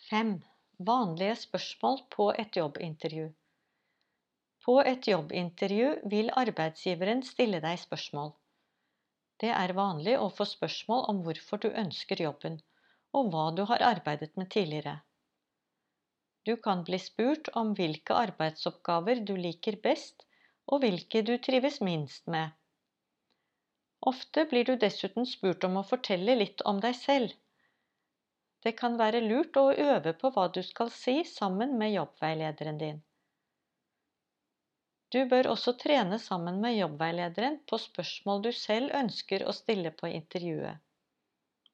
5. Vanlige spørsmål på et jobbintervju. På et jobbintervju vil arbeidsgiveren stille deg spørsmål. Det er vanlig å få spørsmål om hvorfor du ønsker jobben, og hva du har arbeidet med tidligere. Du kan bli spurt om hvilke arbeidsoppgaver du liker best, og hvilke du trives minst med. Ofte blir du dessuten spurt om å fortelle litt om deg selv. Det kan være lurt å øve på hva du skal si sammen med jobbveilederen din. Du bør også trene sammen med jobbveilederen på spørsmål du selv ønsker å stille på intervjuet.